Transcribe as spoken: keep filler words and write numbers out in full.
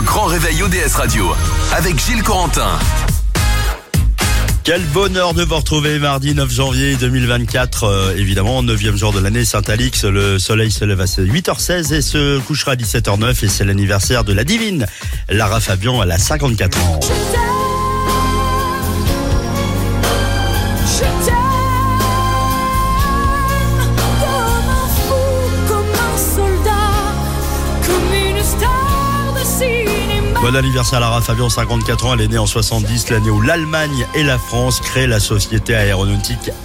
grand réveil O D S Radio avec Gilles Corentin. Quel bonheur de vous retrouver mardi neuf janvier deux mille vingt-quatre, euh, évidemment, neuvième jour de l'année, Saint-Alix. Le soleil se lève à huit heures seize et se couchera à dix-sept heures neuf et c'est l'anniversaire de la divine Lara Fabian, elle a cinquante-quatre ans. Bon anniversaire à Lara Fabian, cinquante-quatre ans, elle est née en soixante-dix, l'année où l'Allemagne et la France créent la société aéronautique